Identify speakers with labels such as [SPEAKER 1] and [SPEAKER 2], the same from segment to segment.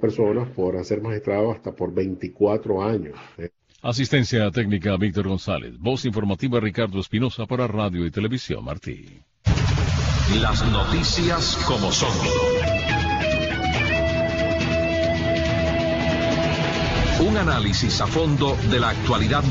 [SPEAKER 1] personas podrán ser magistrados hasta por 24 años.
[SPEAKER 2] Asistencia técnica Víctor González. Voz informativa Ricardo Espinosa para Radio y Televisión Martí.
[SPEAKER 3] Las noticias como son. Un análisis a fondo de la actualidad.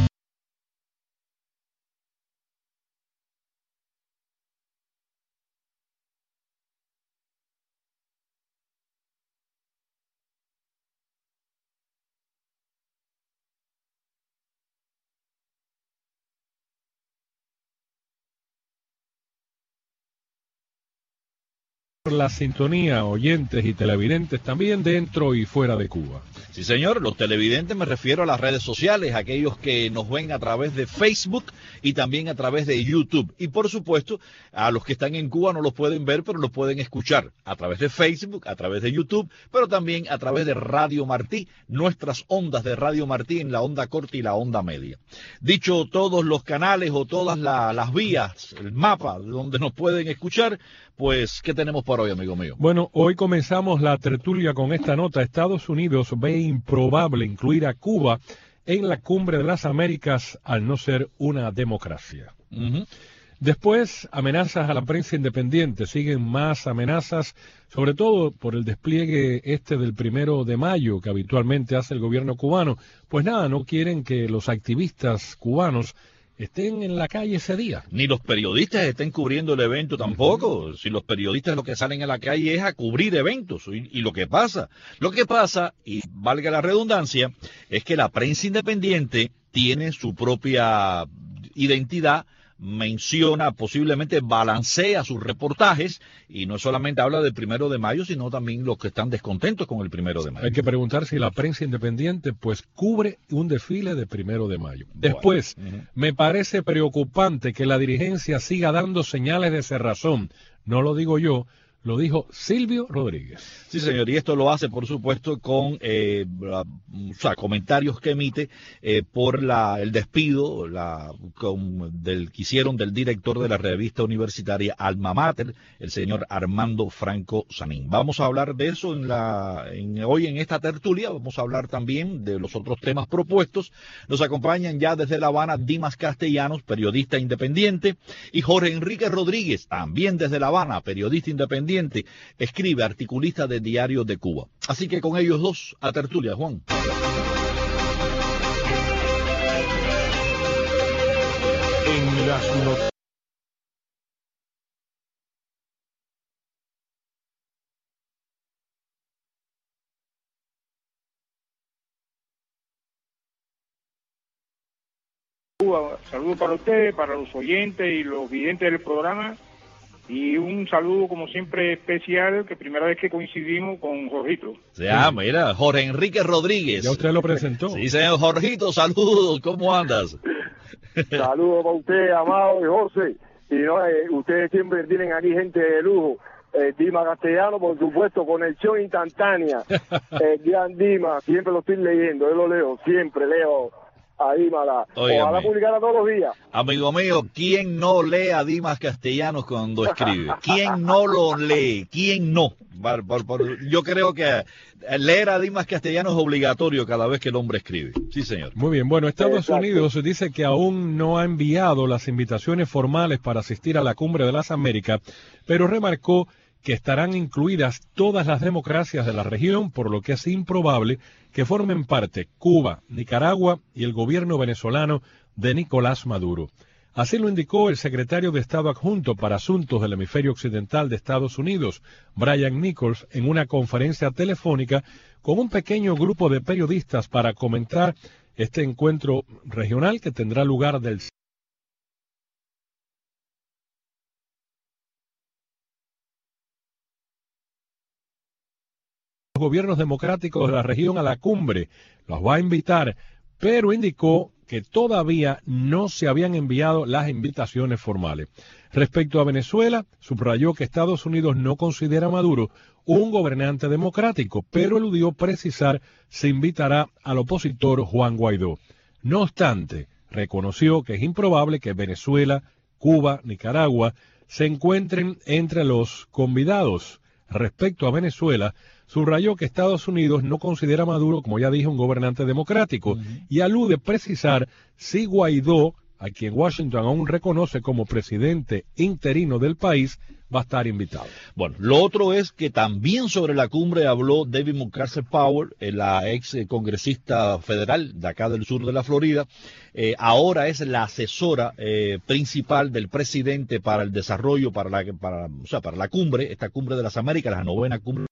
[SPEAKER 4] La sintonía, oyentes y televidentes también dentro y fuera de Cuba.
[SPEAKER 5] Sí, señor, los televidentes me refiero a las redes sociales, aquellos que nos ven a través de Facebook y también a través de YouTube. Y por supuesto, a los que están en Cuba no los pueden ver, pero los pueden escuchar a través de Facebook, a través de YouTube, pero también a través de Radio Martí, nuestras ondas de Radio Martí en la onda corta y la onda media. Dicho todos los canales o todas las vías, el mapa donde nos pueden escuchar, pues, ¿qué tenemos por hoy, amigo mío?
[SPEAKER 4] Bueno, hoy comenzamos la tertulia con esta nota. Estados Unidos ve improbable incluir a Cuba en la Cumbre de las Américas al no ser una democracia. Después, amenazas a la prensa independiente. Siguen más amenazas, sobre todo por el despliegue del 1 de mayo que habitualmente hace el gobierno cubano. Pues nada, no quieren que los activistas cubanos estén en la calle ese día.
[SPEAKER 5] Ni los periodistas estén cubriendo el evento tampoco. Si los periodistas lo que salen a la calle es a cubrir eventos. Y lo que pasa, y valga la redundancia, es que la prensa independiente tiene su propia identidad, menciona, posiblemente balancea sus reportajes, y no solamente habla del 1 de mayo, sino también los que están descontentos con el 1 de mayo.
[SPEAKER 4] Hay que preguntar si la prensa independiente pues cubre un desfile de 1 de mayo. Después, me parece preocupante que la dirigencia siga dando señales de cerrazón. No lo digo yo, lo dijo Silvio Rodríguez.
[SPEAKER 5] Sí, señor, y esto lo hace, por supuesto, con comentarios que emite por el despido que hicieron del director de la revista universitaria Alma Mater, el señor Armando Franco Sanín. Vamos a hablar de eso hoy en esta tertulia. Vamos a hablar también de los otros temas propuestos. Nos acompañan ya desde La Habana Dimas Castellanos, periodista independiente, y Jorge Enrique Rodríguez, también desde La Habana, periodista independiente, escribe, articulista de Diario de Cuba. Así que con ellos dos a tertulia, Juan.
[SPEAKER 4] En las noticias.
[SPEAKER 6] Saludos para ustedes, para los oyentes y los videntes del programa. Y un saludo, como siempre, especial, que primera vez que coincidimos con Jorgito.
[SPEAKER 5] Mira, Jorge Enrique Rodríguez.
[SPEAKER 4] Ya usted lo presentó.
[SPEAKER 5] Sí, señor Jorgito, saludos, ¿cómo andas?
[SPEAKER 7] Saludos para usted, Amado y José. Y no, ustedes siempre tienen aquí gente de lujo. Dima Castellano, por supuesto, conexión instantánea. Gran Dima, siempre lo estoy leyendo, yo lo leo, siempre leo a Dima. Ojalá publicara todos los días.
[SPEAKER 5] Amigo mío, ¿quién no lee a Dimas Castellanos cuando escribe? ¿Quién no lo lee? ¿Quién no? Yo creo que leer a Dimas Castellanos es obligatorio cada vez que el hombre escribe. Sí, señor.
[SPEAKER 4] Muy bien. Bueno, Estados Unidos dice que aún no ha enviado las invitaciones formales para asistir a la Cumbre de las Américas, pero remarcó que estarán incluidas todas las democracias de la región, por lo que es improbable que formen parte Cuba, Nicaragua y el gobierno venezolano de Nicolás Maduro. Así lo indicó el secretario de Estado adjunto para Asuntos del Hemisferio Occidental de Estados Unidos, Brian Nichols, en una conferencia telefónica con un pequeño grupo de periodistas para comentar este encuentro regional que tendrá lugar del gobiernos democráticos de la región a la cumbre. Los va a invitar, pero indicó que todavía no se habían enviado las invitaciones formales. Respecto a Venezuela, subrayó que Estados Unidos no considera a Maduro un gobernante democrático, pero eludió precisar si invitará al opositor Juan Guaidó. No obstante, reconoció que es improbable que Venezuela, Cuba, Nicaragua se encuentren entre los convidados. Respecto a Venezuela, subrayó que Estados Unidos no considera a Maduro, como ya dije, un gobernante democrático, y alude precisar si Guaidó, a quien Washington aún reconoce como presidente interino del país, va a estar invitado.
[SPEAKER 5] Bueno, lo otro es que también sobre la cumbre habló David Mukasey Power, la ex congresista federal de acá del sur de la Florida. Ahora es la asesora principal del presidente para el desarrollo, para la cumbre, esta cumbre de las Américas, la 9ª cumbre.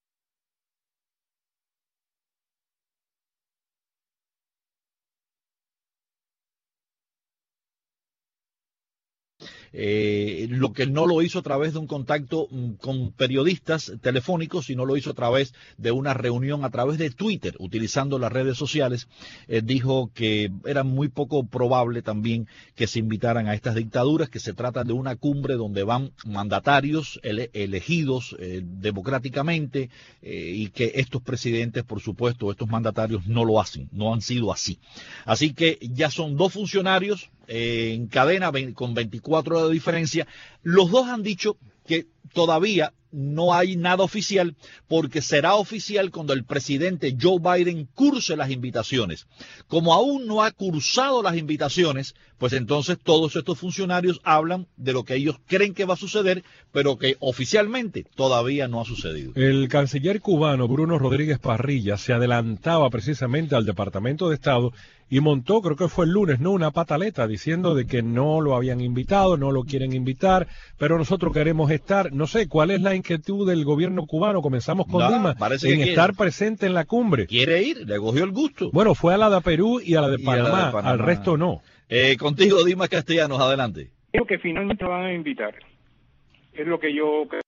[SPEAKER 5] Lo que no lo hizo a través de un contacto con periodistas telefónicos, sino lo hizo a través de una reunión a través de Twitter, utilizando las redes sociales. Dijo que era muy poco probable también que se invitaran a estas dictaduras, que se trata de una cumbre donde van mandatarios elegidos democráticamente, y que estos presidentes, por supuesto, estos mandatarios no lo hacen, no han sido así. Así que ya son 2 funcionarios en cadena con 24 horas de diferencia. Los 2 han dicho que todavía no hay nada oficial, porque será oficial cuando el presidente Joe Biden curse las invitaciones. Como aún no ha cursado las invitaciones, pues entonces todos estos funcionarios hablan de lo que ellos creen que va a suceder, pero que oficialmente todavía no ha sucedido.
[SPEAKER 4] El canciller cubano Bruno Rodríguez Parrilla se adelantaba precisamente al Departamento de Estado y montó, creo que fue el lunes, ¿no?, una pataleta diciendo de que no lo habían invitado, no lo quieren invitar, pero nosotros queremos estar. No sé, ¿cuál es la inquietud del gobierno cubano? Comenzamos con Dima, en estar presente en la cumbre.
[SPEAKER 5] Quiere ir, le cogió el gusto.
[SPEAKER 4] Bueno, fue a la de Perú y a la de Panamá, al resto no.
[SPEAKER 5] Contigo, Dimas Castellanos, adelante.
[SPEAKER 6] Creo que finalmente van a invitar. Es lo que yo creo.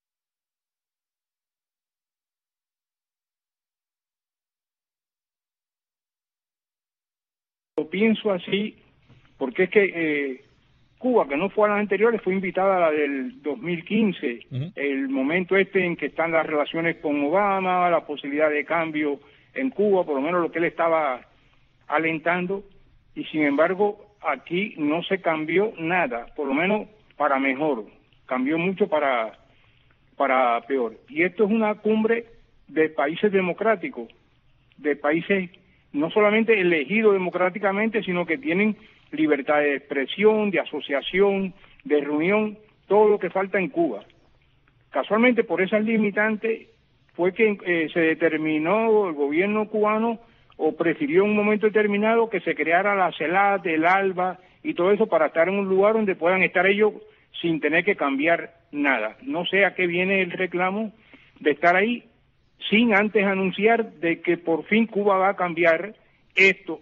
[SPEAKER 6] Lo pienso así porque es que Cuba, que no fue a las anteriores, fue invitada a la del 2015, el momento en que están las relaciones con Obama, la posibilidad de cambio en Cuba, por lo menos lo que él estaba alentando, y sin embargo aquí no se cambió nada, por lo menos para mejor, cambió mucho para peor. Y esto es una cumbre de países democráticos, de países no solamente elegidos democráticamente, sino que tienen libertad de expresión, de asociación, de reunión, todo lo que falta en Cuba. Casualmente, por esas limitantes, fue que se determinó, el gobierno cubano, o prefirió en un momento determinado que se creara la CELAC, el ALBA y todo eso para estar en un lugar donde puedan estar ellos sin tener que cambiar nada. No sé a qué viene el reclamo de estar ahí, sin antes anunciar de que por fin Cuba va a cambiar esto.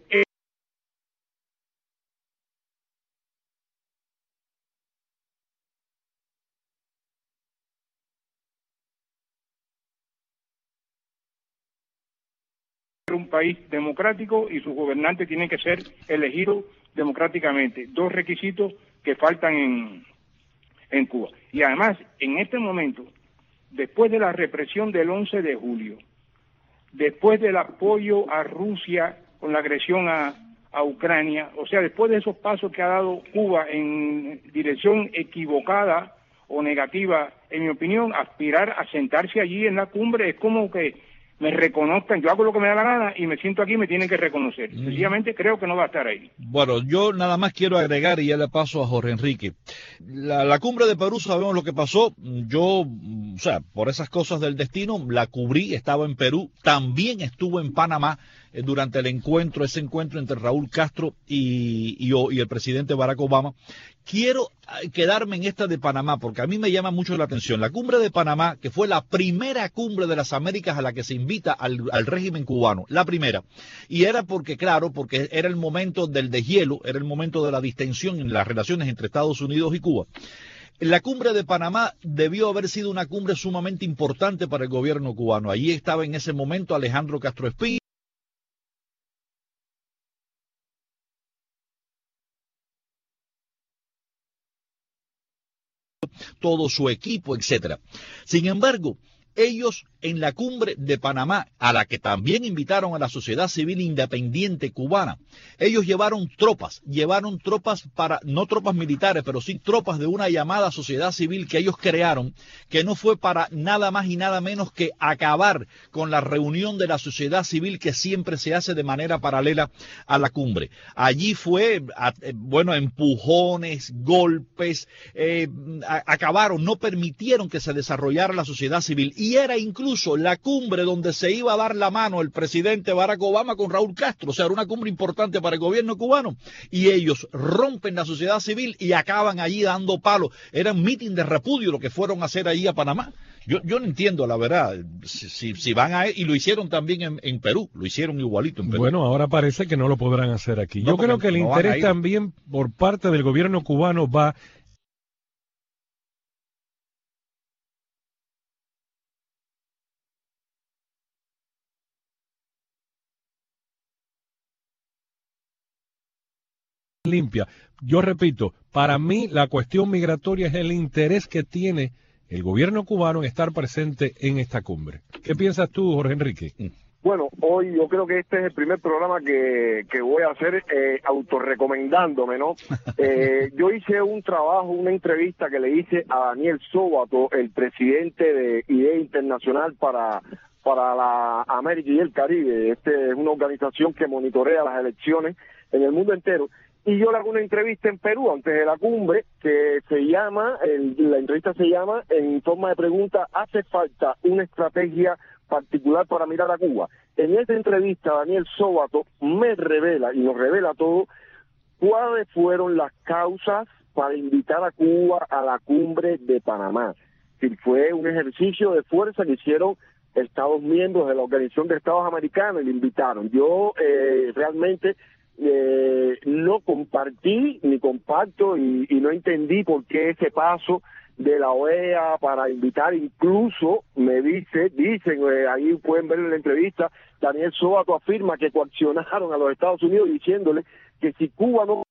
[SPEAKER 6] Un país democrático y sus gobernantes tienen que ser elegidos democráticamente. 2 requisitos que faltan en Cuba. Y además, en este momento, después de la represión del 11 de julio, después del apoyo a Rusia con la agresión a Ucrania, o sea, después de esos pasos que ha dado Cuba en dirección equivocada o negativa, en mi opinión, aspirar a sentarse allí en la cumbre es como que me reconozcan, yo hago lo que me da la gana y me siento aquí y me tienen que reconocer. Sencillamente creo que no va a estar ahí.
[SPEAKER 5] Bueno, yo nada más quiero agregar y ya le paso a Jorge Enrique. La cumbre de Perú, sabemos lo que pasó. Yo, por esas cosas del destino, la cubrí, estaba en Perú, también estuvo en Panamá durante ese encuentro entre Raúl Castro y el presidente Barack Obama. Quiero quedarme en esta de Panamá porque a mí me llama mucho la atención. La cumbre de Panamá, que fue la primera cumbre de las Américas a la que se invita al régimen cubano, la primera. Y era porque era el momento del deshielo, era el momento de la distensión en las relaciones entre Estados Unidos y Cuba. La cumbre de Panamá debió haber sido una cumbre sumamente importante para el gobierno cubano. Allí estaba en ese momento Alejandro Castro Espí, todo su equipo, etcétera. Sin embargo, Ellos en la cumbre de Panamá, a la que también invitaron a la sociedad civil independiente cubana, ellos llevaron tropas para, no tropas militares, pero sí tropas de una llamada sociedad civil que ellos crearon, que no fue para nada más y nada menos que acabar con la reunión de la sociedad civil que siempre se hace de manera paralela a la cumbre. Allí fue, bueno, empujones, golpes, acabaron, no permitieron que se desarrollara la sociedad civil, y era incluso la cumbre donde se iba a dar la mano el presidente Barack Obama con Raúl Castro. O sea, era una cumbre importante para el gobierno cubano, y ellos rompen la sociedad civil y acaban allí dando palos. Era un mitin de repudio lo que fueron a hacer allí a Panamá. Yo no entiendo, la verdad, si van a... Y lo hicieron también en Perú, lo hicieron igualito en Perú.
[SPEAKER 4] Bueno, ahora parece que no lo podrán hacer aquí.
[SPEAKER 5] No,
[SPEAKER 4] yo creo que el
[SPEAKER 5] no
[SPEAKER 4] interés también por parte del gobierno cubano va... limpia. Yo repito, para mí la cuestión migratoria es el interés que tiene el gobierno cubano en estar presente en esta cumbre. ¿Qué piensas tú, Jorge Enrique?
[SPEAKER 7] Bueno, hoy yo creo que este es el primer programa que voy a hacer autorrecomendándome, ¿no? Yo hice un trabajo, una entrevista que le hice a Daniel Sóbato, el presidente de IDEA Internacional para la América y el Caribe. Es una organización que monitorea las elecciones en el mundo entero. Y yo le hago una entrevista en Perú antes de la cumbre que se llama, la entrevista se llama, en forma de pregunta, ¿hace falta una estrategia particular para mirar a Cuba? En esta entrevista Daniel Sóbato me revela, y nos revela todo, cuáles fueron las causas para invitar a Cuba a la cumbre de Panamá. Si fue un ejercicio de fuerza que hicieron Estados miembros de la Organización de Estados Americanos y le invitaron. Yo realmente... no compartí ni comparto y no entendí por qué ese paso de la OEA para invitar, incluso me dicen, ahí pueden ver en la entrevista, Daniel Sóbato afirma que coaccionaron a los Estados Unidos diciéndole que si Cuba no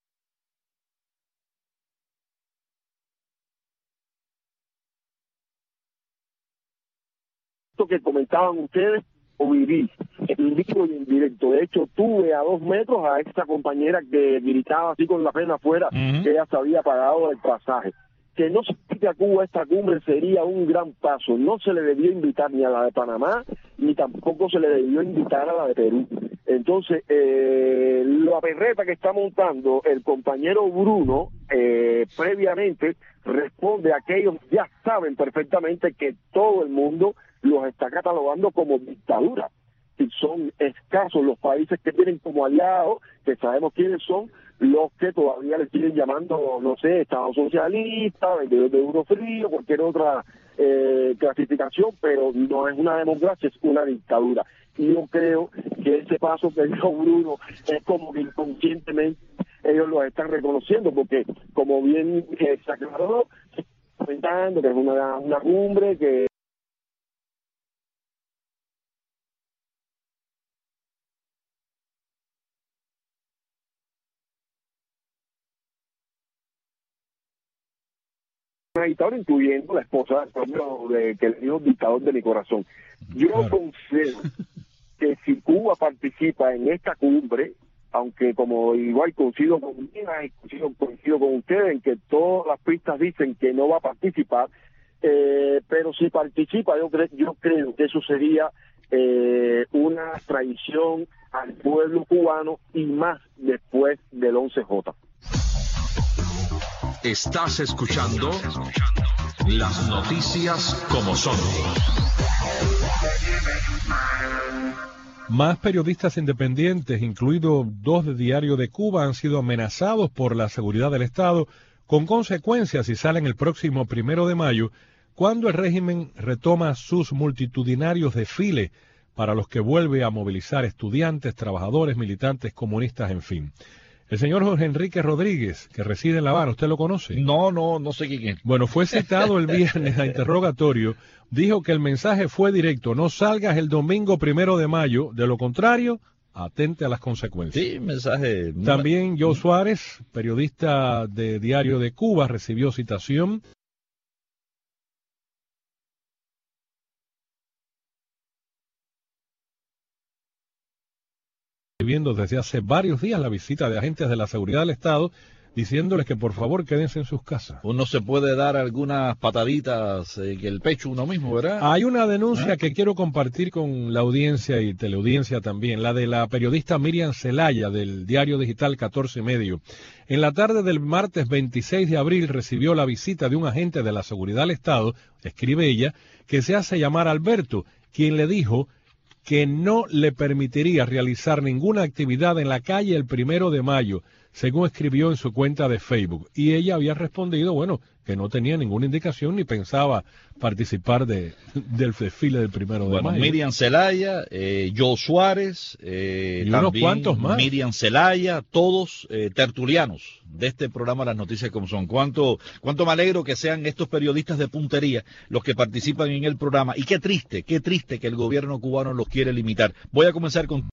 [SPEAKER 7] que comentaban ustedes o viví en vivo y en directo. De hecho, tuve a 2 metros a esta compañera que gritaba así con la pena afuera, que ella se había pagado el pasaje. Que no se invite a Cuba a esta cumbre sería un gran paso. No se le debió invitar ni a la de Panamá, ni tampoco se le debió invitar a la de Perú. Entonces, la perreta que está montando el compañero Bruno, previamente, responde a que ellos ya saben perfectamente que todo el mundo los está catalogando como dictadura. Y son escasos los países que tienen como aliados, que sabemos quiénes son, los que todavía le siguen llamando, no sé, Estado socialista, vendedor de euro frío, cualquier otra clasificación, pero no es una democracia, es una dictadura. Y yo creo que ese paso que dio Bruno es como que inconscientemente ellos lo están reconociendo, porque como bien se aclaró, comentando que es una cumbre que dictador, incluyendo la esposa que le dijo dictador de mi corazón. Yo considero que si Cuba participa en esta cumbre, aunque como igual coincido con ustedes en que todas las pistas dicen que no va a participar, pero si participa, yo creo que eso sería una traición al pueblo cubano, y más después del 11J.
[SPEAKER 3] Estás escuchando las noticias como son.
[SPEAKER 4] Más periodistas independientes, incluidos 2 de Diario de Cuba, han sido amenazados por la seguridad del Estado, con consecuencias si salen el próximo 1 de mayo, cuando el régimen retoma sus multitudinarios desfiles para los que vuelve a movilizar estudiantes, trabajadores, militantes, comunistas, en fin. El señor Jorge Enrique Rodríguez, que reside en La Habana, ¿usted lo conoce?
[SPEAKER 5] No sé quién es.
[SPEAKER 4] Bueno, fue citado el viernes a interrogatorio, dijo que el mensaje fue directo: no salgas el domingo 1 de mayo, de lo contrario, atente a las consecuencias.
[SPEAKER 5] Sí, mensaje.
[SPEAKER 4] También Joe Suárez, periodista de Diario de Cuba, recibió citación. recibiendo desde hace varios días la visita de agentes de la seguridad del Estado, diciéndoles que por favor quédense en sus casas.
[SPEAKER 5] Uno se puede dar algunas pataditas en el pecho uno mismo, ¿verdad?
[SPEAKER 4] Hay una denuncia que quiero compartir con la audiencia y teleaudiencia también, la de la periodista Miriam Zelaya del diario digital 14 Medio. En la tarde del martes 26 de abril recibió la visita de un agente de la seguridad del Estado, escribe ella, que se hace llamar Alberto, quien le dijo que no le permitiría realizar ninguna actividad en la calle el 1 de mayo, según escribió en su cuenta de Facebook. Y ella había respondido, bueno, que no tenía ninguna indicación ni pensaba participar del desfile del 1 de mayo.
[SPEAKER 5] Miriam Zelaya, Joe Suárez,
[SPEAKER 4] y unos cuantos más.
[SPEAKER 5] Miriam Zelaya, todos tertulianos de este programa Las Noticias como Son. Cuánto me alegro que sean estos periodistas de puntería los que participan en el programa. Y qué triste que el gobierno cubano los quiere limitar. Voy a comenzar con...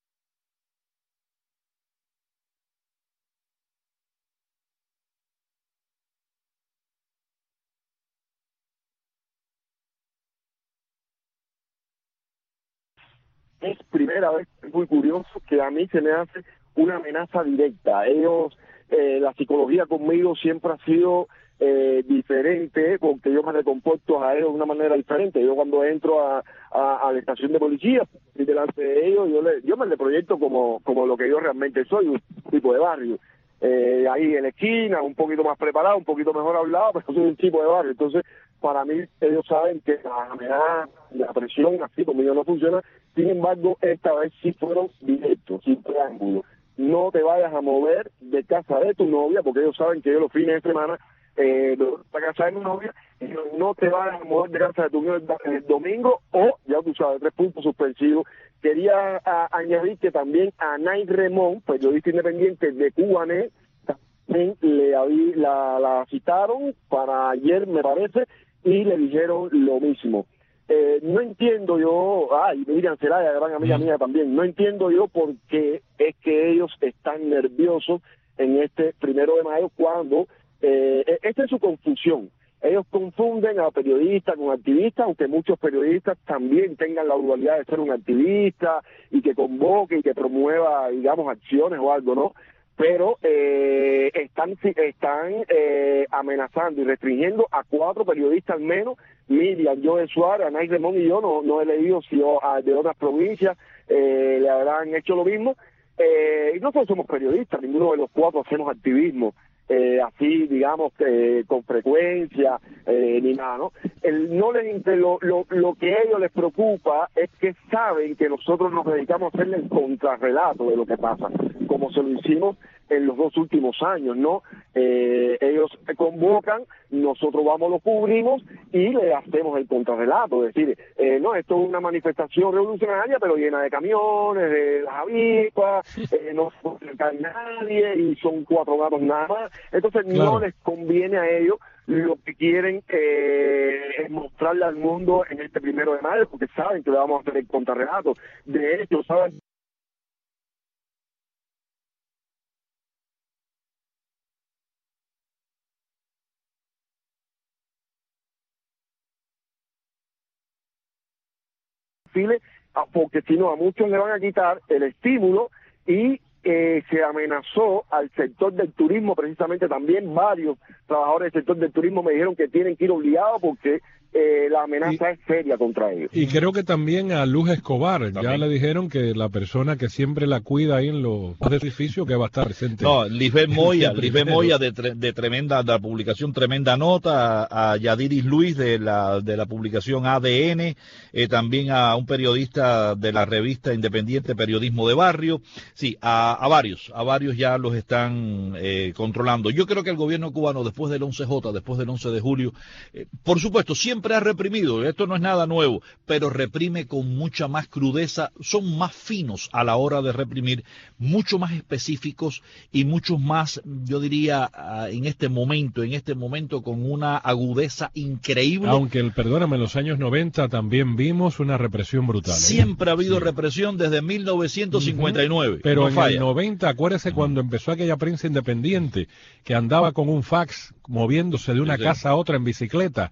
[SPEAKER 7] Es primera vez, es muy curioso, que a mí se me hace una amenaza directa. Ellos, la psicología conmigo siempre ha sido diferente, porque yo me comporto a ellos de una manera diferente. Yo cuando entro a la estación de policía y delante de ellos, yo me le proyecto como lo que yo realmente soy, un tipo de barrio. Ahí en la esquina, un poquito más preparado, un poquito mejor hablado, pero soy un tipo de barrio. Entonces, para mí, ellos saben que la amenaza, la presión, así conmigo no funciona. Sin embargo, esta vez sí fueron directos, sin preámbulo. No te vayas a mover de casa de tu novia, porque ellos saben que yo los fines de semana para casa de mi novia, y no te vayas a mover de casa de tu novia el domingo, o, ya tú sabes, 3 puntos suspensivos. Quería añadir que también a Nay Remón, periodista independiente de Cubanet, también la citaron para ayer, me parece, y le dijeron lo mismo. No entiendo yo, y Miriam Zelaya, gran amiga mía también, no entiendo yo por qué es que ellos están nerviosos en este 1 de mayo cuando, esta es su confusión. Ellos confunden a periodistas con activistas, aunque muchos periodistas también tengan la dualidad de ser un activista y que convoque y que promueva, digamos, acciones o algo, ¿no? Pero están amenazando y restringiendo a 4 periodistas al menos, Miriam, Joe Suárez, Anay Remón y yo, no he leído si de otras provincias le habrán hecho lo mismo. Y nosotros somos periodistas, ninguno de los 4 hacemos activismo así, digamos, con frecuencia, ni nada, ¿no? Lo que a ellos les preocupa es que saben que nosotros nos dedicamos a hacerle el contrarrelato de lo que pasa, como se lo hicimos en los 2 últimos años, ¿no? Ellos convocan, nosotros vamos, lo cubrimos y le hacemos el contrarrelato, es decir, no, esto es una manifestación revolucionaria, pero llena de camiones, de las avispas, no se puede acercar nadie y son 4 gatos nada más. Entonces claro, no les conviene a ellos. Lo que quieren es mostrarle al mundo en este 1 de mayo, porque saben que le vamos a hacer el contrarrelato. De hecho, saben porque si no a muchos le van a quitar el estímulo y se amenazó al sector del turismo, precisamente también varios trabajadores del sector del turismo me dijeron que tienen que ir obligados porque la amenaza es seria contra ellos.
[SPEAKER 4] Y creo que también a Luz Escobar, ¿también? Ya le dijeron que la persona que siempre la cuida ahí en los edificios que va a estar presente.
[SPEAKER 5] No, Lisbeth Moya de la publicación Tremenda Nota, a Yadiris Luis de la publicación ADN, también a un periodista de la revista independiente Periodismo de Barrio, sí, a varios ya los están controlando. Yo creo que el gobierno cubano después del 11J, después del 11 de julio, por supuesto, siempre ha reprimido, esto no es nada nuevo, pero reprime con mucha más crudeza, son más finos a la hora de reprimir, mucho más específicos y muchos más, yo diría, en este momento con una agudeza increíble.
[SPEAKER 4] Aunque, perdóname, en los años 90 también vimos una represión brutal.
[SPEAKER 5] Siempre ha habido represión desde 1959.
[SPEAKER 4] Pero en el 90, acuérdese cuando empezó aquella prensa independiente que andaba con un fax moviéndose de una casa a otra en bicicleta.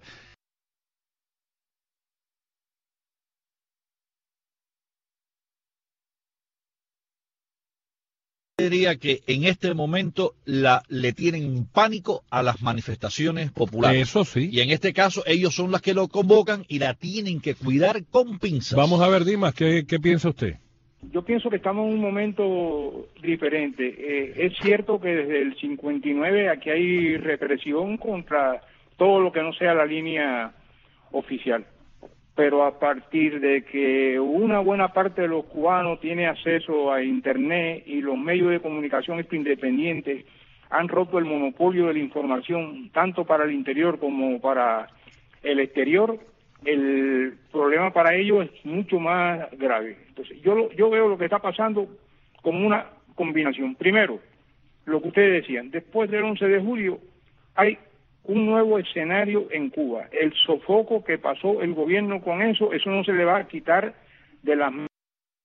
[SPEAKER 5] diría que en este momento le tienen pánico a las manifestaciones populares.
[SPEAKER 4] Eso sí.
[SPEAKER 5] Y en este caso ellos son las que lo convocan y la tienen que cuidar con pinzas.
[SPEAKER 4] Vamos a ver, Dimas, ¿qué piensa usted?
[SPEAKER 6] Yo pienso que estamos en un momento diferente. Es cierto que desde el 59 aquí hay represión contra todo lo que no sea la línea oficial. Pero a partir de que una buena parte de los cubanos tiene acceso a Internet y los medios de comunicación independientes han roto el monopolio de la información, tanto para el interior como para el exterior, el problema para ellos es mucho más grave. Entonces, yo veo lo que está pasando como una combinación. Primero, lo que ustedes decían, después del 11 de julio hay un nuevo escenario en Cuba. El sofoco que pasó el gobierno con eso no se le va a quitar de las manos.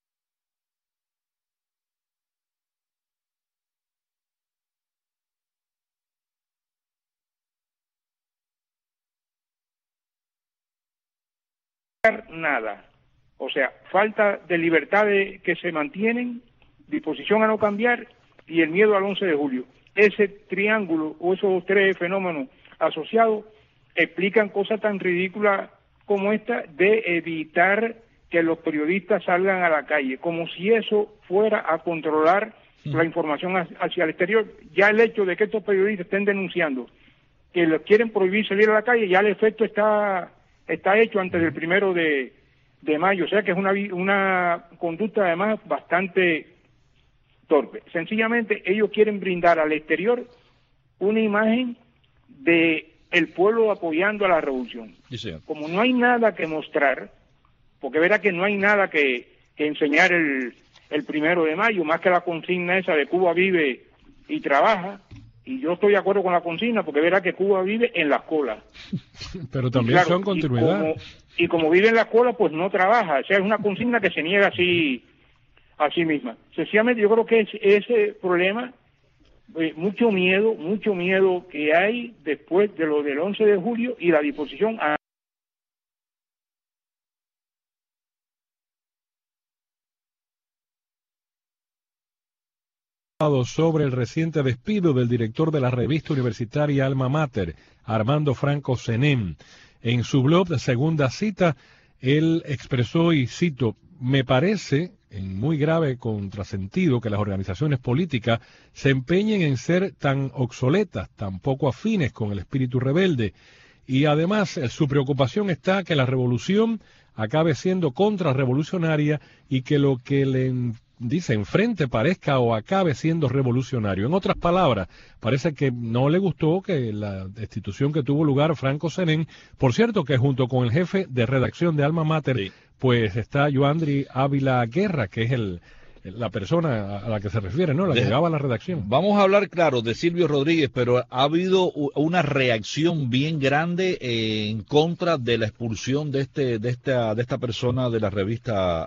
[SPEAKER 6] Nada. O sea, falta de libertades que se mantienen, disposición a no cambiar y el miedo al 11 de julio. Ese triángulo o esos tres fenómenos asociados explican cosas tan ridículas como esta de evitar que los periodistas salgan a la calle, como si eso fuera a controlar la información hacia el exterior. Ya el hecho de que estos periodistas estén denunciando que los quieren prohibir salir a la calle, ya el efecto está hecho antes del 1 de mayo, o sea que es una conducta además bastante torpe. Sencillamente ellos quieren brindar al exterior una imagen de el pueblo apoyando a la revolución.
[SPEAKER 5] Sí,
[SPEAKER 6] como no hay nada que mostrar, porque verá que no hay nada que enseñar el 1 de mayo, más que la consigna esa de Cuba vive y trabaja, y yo estoy de acuerdo con la consigna, porque verá que Cuba vive en las colas.
[SPEAKER 4] Pero también claro, son continuidad.
[SPEAKER 6] Y como vive en las colas, pues no trabaja. O sea, es una consigna que se niega así a sí misma. Sencillamente yo creo que ese problema, mucho miedo que hay después de lo del 11 de julio y la disposición a
[SPEAKER 4] sobre el reciente despido del director de la revista universitaria Alma Mater, Armando Franco Senén. En su blog de Segunda Cita, él expresó, y cito, me parece en muy grave contrasentido que las organizaciones políticas se empeñen en ser tan obsoletas, tan poco afines con el espíritu rebelde, y además su preocupación está que la revolución acabe siendo contrarrevolucionaria y que lo que le dice enfrente parezca o acabe siendo revolucionario. En otras palabras, parece que no le gustó que la destitución que tuvo lugar Franco Senén, por cierto que junto con el jefe de redacción de Alma Mater, sí, pues está Yoandri Ávila Guerra, que es la persona a la que se refiere, ¿no? La que llegaba a la redacción.
[SPEAKER 5] Vamos a hablar, claro, de Silvio Rodríguez, pero ha habido una reacción bien grande en contra de la expulsión de esta persona de la revista.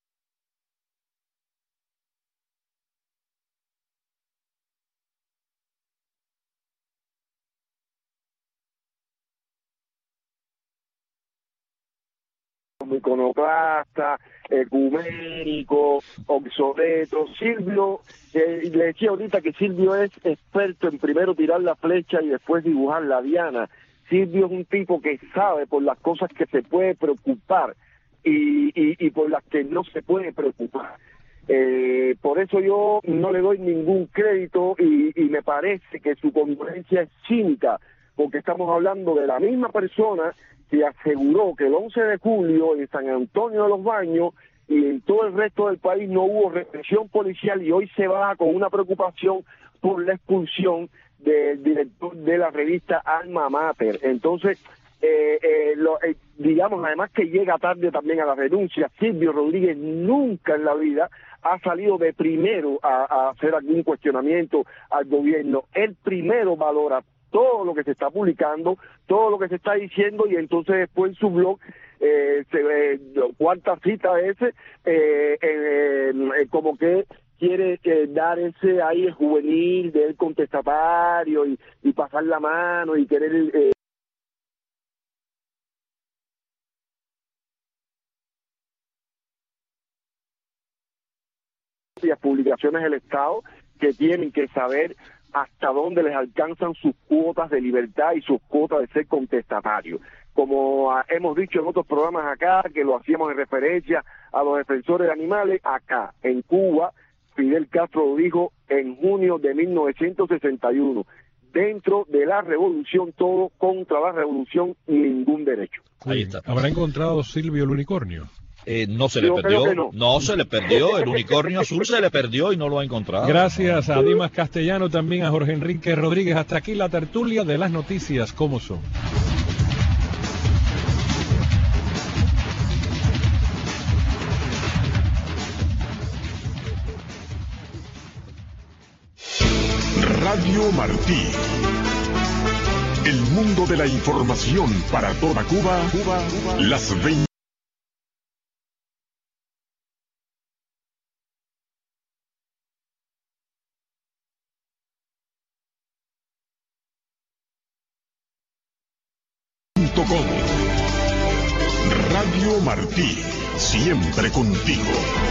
[SPEAKER 7] Iconoclasta, ecuménico, obsoleto. Silvio, le decía ahorita que Silvio es experto en primero tirar la flecha y después dibujar la diana. Silvio es un tipo que sabe por las cosas que se puede preocupar y por las que no se puede preocupar. Por eso yo no le doy ningún crédito y me parece que su congruencia es cínica, porque estamos hablando de la misma persona que aseguró que el 11 de julio en San Antonio de los Baños y en todo el resto del país no hubo represión policial, y hoy se va con una preocupación por la expulsión del director de la revista Alma Mater. Entonces, digamos, además que llega tarde también a la renuncia, Silvio Rodríguez nunca en la vida ha salido de primero a hacer algún cuestionamiento al gobierno. Él primero valora todo lo que se está publicando, todo lo que se está diciendo, y entonces después en su blog cuarta cita ese, como que quiere dar ese aire juvenil del contestatario y pasar la mano y querer publicaciones del Estado, que tienen que saber hasta dónde les alcanzan sus cuotas de libertad y sus cuotas de ser contestatarios. Como hemos dicho en otros programas acá, que lo hacíamos en referencia a los defensores de animales, acá en Cuba, Fidel Castro lo dijo en junio de 1961, dentro de la revolución todo, contra la revolución ningún derecho.
[SPEAKER 5] Ahí está.
[SPEAKER 4] ¿Habrá encontrado Silvio el unicornio?
[SPEAKER 5] No se le
[SPEAKER 7] Yo creo
[SPEAKER 5] perdió,
[SPEAKER 7] que no.
[SPEAKER 5] no se le perdió, el unicornio azul se le perdió y no lo ha encontrado.
[SPEAKER 4] Gracias a Dimas Castellano, también a Jorge Enrique Rodríguez. Hasta aquí la tertulia de las noticias como son.
[SPEAKER 8] Radio Martí. El mundo de la información para toda Cuba, las 20. Radio Martí, siempre contigo.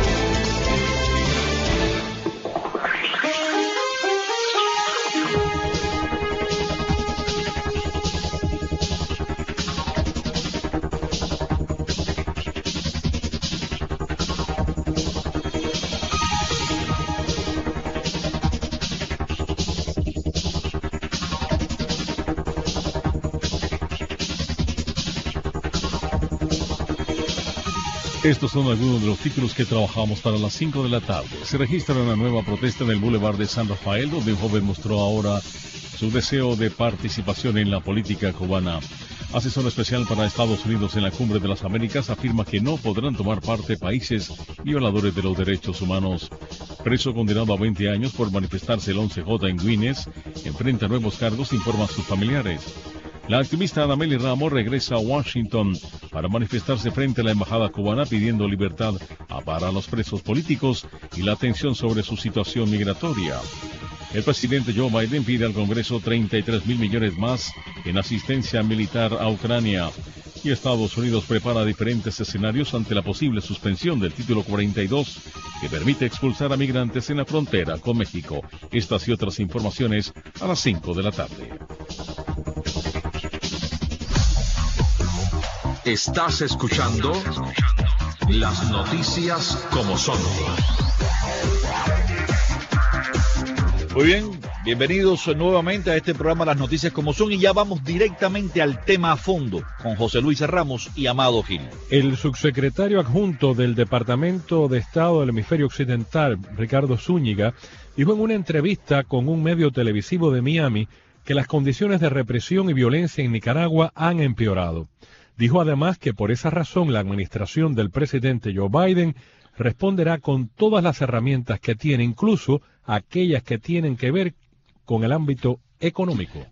[SPEAKER 2] Estos son algunos de los títulos que trabajamos para las 5 de la tarde. Se registra una nueva protesta en el Boulevard de San Rafael, donde un joven mostró ahora su deseo de participación en la política cubana. Asesor especial para Estados Unidos en la Cumbre de las Américas afirma que no podrán tomar parte países violadores de los derechos humanos. Preso condenado a 20 años por manifestarse el 11J en Guinness, enfrenta nuevos cargos, informan sus familiares. La activista Anameli Ramos regresa a Washington para manifestarse frente a la embajada cubana pidiendo libertad para los presos políticos y la atención sobre su situación migratoria. El presidente Joe Biden pide al Congreso 33.000 millones más en asistencia militar a Ucrania. Y Estados Unidos prepara diferentes escenarios ante la posible suspensión del título 42 que permite expulsar a migrantes en la frontera con México. Estas y otras informaciones a las 5 de la tarde.
[SPEAKER 3] Estás escuchando las noticias como son.
[SPEAKER 5] Muy bien, bienvenidos nuevamente a este programa Las Noticias como son y ya vamos directamente al tema a fondo con José Luis Ramos y Amado Gil.
[SPEAKER 4] El subsecretario adjunto del Departamento de Estado del Hemisferio Occidental, Ricardo Zúñiga, dijo en una entrevista con un medio televisivo de Miami que las condiciones de represión y violencia en Nicaragua han empeorado. Dijo además que por esa razón la administración del presidente Joe Biden responderá con todas las herramientas que tiene, incluso aquellas que tienen que ver con el ámbito económico.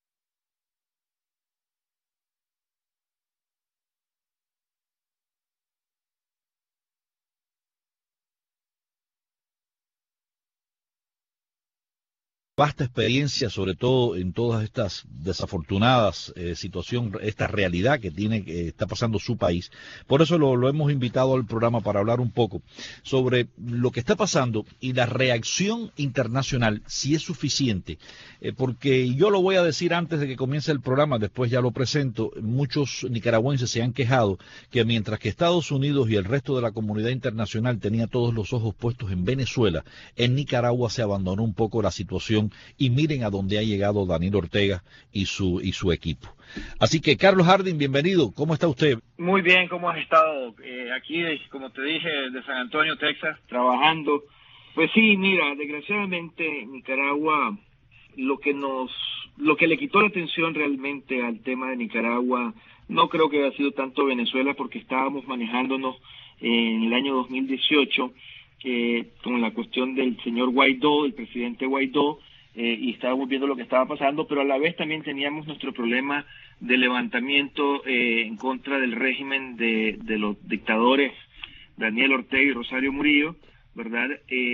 [SPEAKER 5] Vasta experiencia, sobre todo en todas estas desafortunadas situaciones, esta realidad que está pasando su país. Por eso lo hemos invitado al programa para hablar un poco sobre lo que está pasando y la reacción internacional, si es suficiente. Porque yo lo voy a decir antes de que comience el programa, después ya lo presento, muchos nicaragüenses se han quejado que mientras que Estados Unidos y el resto de la comunidad internacional tenía todos los ojos puestos en Venezuela, en Nicaragua se abandonó un poco la situación. Y miren a dónde ha llegado Daniel Ortega y su equipo. Así que, Carlos Harding, bienvenido. ¿Cómo está usted?
[SPEAKER 6] Muy bien, ¿cómo has estado? Aquí, como te dije, de San Antonio, Texas, trabajando. Pues sí, mira, desgraciadamente Nicaragua, lo que le quitó la atención realmente al tema de Nicaragua, no creo que haya sido tanto Venezuela, porque estábamos manejándonos en el año 2018 con la cuestión del señor Guaidó, del presidente Guaidó, y estábamos viendo lo que estaba pasando, pero a la vez también teníamos nuestro problema de levantamiento en contra del régimen de los dictadores Daniel Ortega y Rosario Murillo, ¿verdad?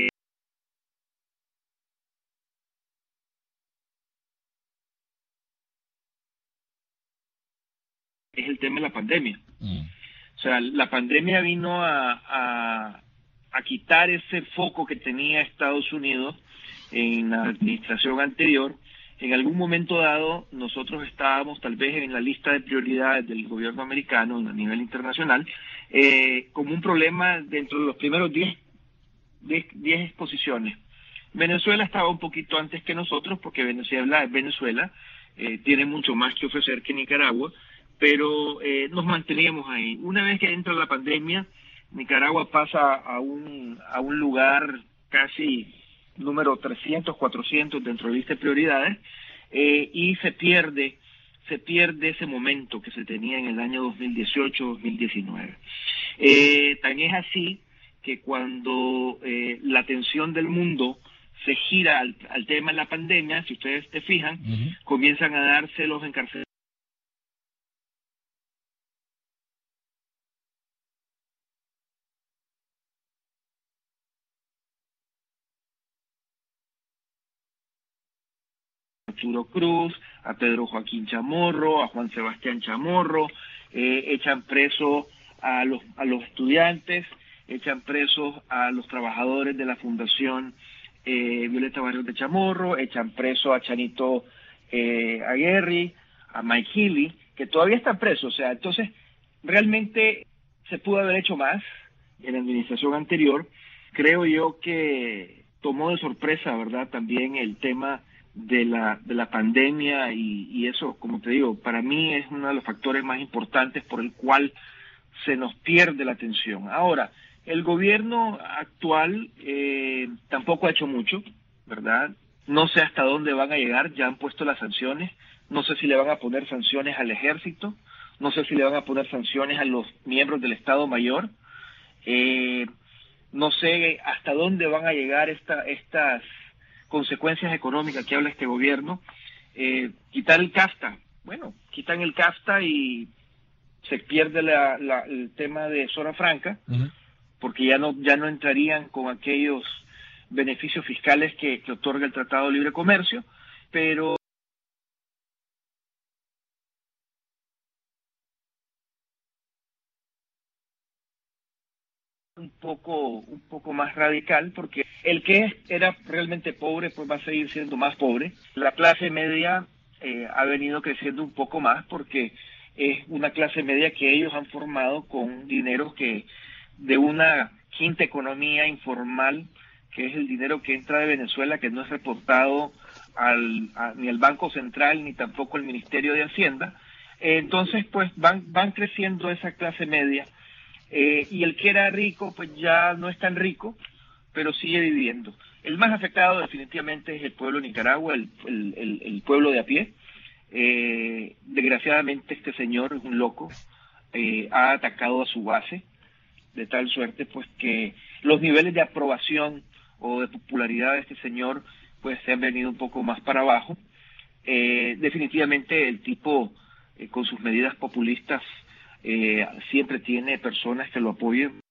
[SPEAKER 6] Es el tema de la pandemia. O sea, la pandemia vino a quitar ese foco que tenía Estados Unidos
[SPEAKER 9] en la administración anterior. En algún momento dado, nosotros estábamos tal vez en la lista de prioridades del gobierno americano a nivel internacional, como un problema dentro de los primeros 10 exposiciones. Venezuela estaba un poquito antes que nosotros, porque Venezuela tiene mucho más que ofrecer que Nicaragua, pero nos manteníamos ahí. Una vez que entra la pandemia, Nicaragua pasa a un lugar casi número 300, 400 dentro de la lista de prioridades, y se pierde ese momento que se tenía en el año 2018-2019. Tan es así que cuando la atención del mundo se gira al tema de la pandemia, si ustedes se fijan, comienzan a darse los encarcelamientos Arturo Cruz, a Pedro Joaquín Chamorro, a Juan Sebastián Chamorro, echan presos a los estudiantes, echan presos a los trabajadores de la Fundación Violeta Barrios de Chamorro, echan preso a Chanito Aguirre, a Mike Healy, que todavía están presos. O sea, entonces realmente se pudo haber hecho más en la administración anterior. Creo yo que tomó de sorpresa, ¿verdad?, también el tema de la pandemia, y eso, como te digo, para mí es uno de los factores más importantes por el cual se nos pierde la atención. Ahora, el gobierno actual tampoco ha hecho mucho, ¿verdad? No sé hasta dónde van a llegar, ya han puesto las sanciones, no sé si le van a poner sanciones al ejército, no sé si le van a poner sanciones a los miembros del Estado Mayor, no sé hasta dónde van a llegar estas consecuencias económicas que habla este gobierno. Quitar el CAFTA, bueno, quitan el CAFTA y se pierde el tema de zona franca, porque ya no entrarían con aquellos beneficios fiscales que otorga el Tratado de Libre Comercio, pero un poco más radical, porque el que era realmente pobre pues va a seguir siendo más pobre. La clase media ha venido creciendo un poco más, porque es una clase media que ellos han formado con dinero que de una quinta economía informal, que es el dinero que entra de Venezuela, que no es reportado ni al Banco Central ni tampoco al Ministerio de Hacienda. Entonces pues van creciendo esa clase media, y el que era rico pues ya no es tan rico, pero sigue viviendo. El más afectado definitivamente es el pueblo de Nicaragua, el pueblo de a pie. Desgraciadamente este señor es un loco, ha atacado a su base, de tal suerte pues que los niveles de aprobación o de popularidad de este señor pues se han venido un poco más para abajo. Definitivamente el tipo con sus medidas populistas siempre tiene personas que lo apoyen.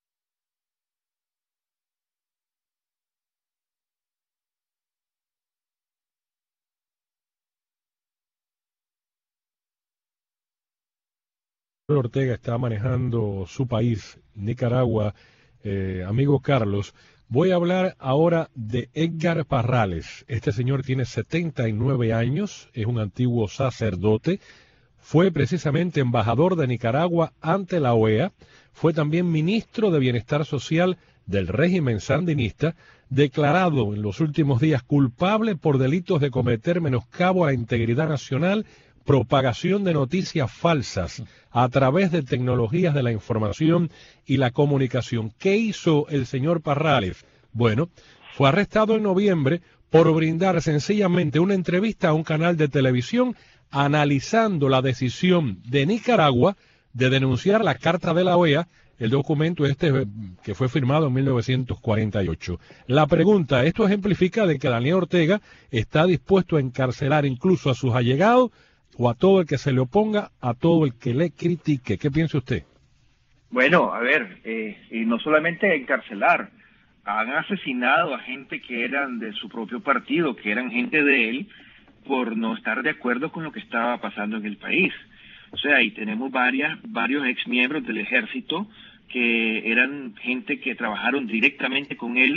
[SPEAKER 4] Ortega está manejando su país, Nicaragua. Amigo Carlos, voy a hablar ahora de Edgar Parrales. Este señor tiene 79 años, es un antiguo sacerdote, fue precisamente embajador de Nicaragua ante la OEA, fue también ministro de Bienestar Social del régimen sandinista, declarado en los últimos días culpable por delitos de cometer menoscabo a la integridad nacional, propagación de noticias falsas a través de tecnologías de la información y la comunicación. ¿Qué hizo el señor Parrales? Bueno, fue arrestado en noviembre por brindar sencillamente una entrevista a un canal de televisión analizando la decisión de Nicaragua de denunciar la Carta de la OEA, el documento que fue firmado en 1948. La pregunta, ¿esto ejemplifica de que Daniel Ortega está dispuesto a encarcelar incluso a sus allegados o a todo el que se le oponga, a todo el que le critique? ¿Qué piensa usted?
[SPEAKER 6] Bueno, a ver, y no solamente encarcelar, han asesinado a gente que eran de su propio partido, que eran gente de él, por no estar de acuerdo con lo que estaba pasando en el país. O sea, y tenemos varios exmiembros del ejército que eran gente que trabajaron directamente con él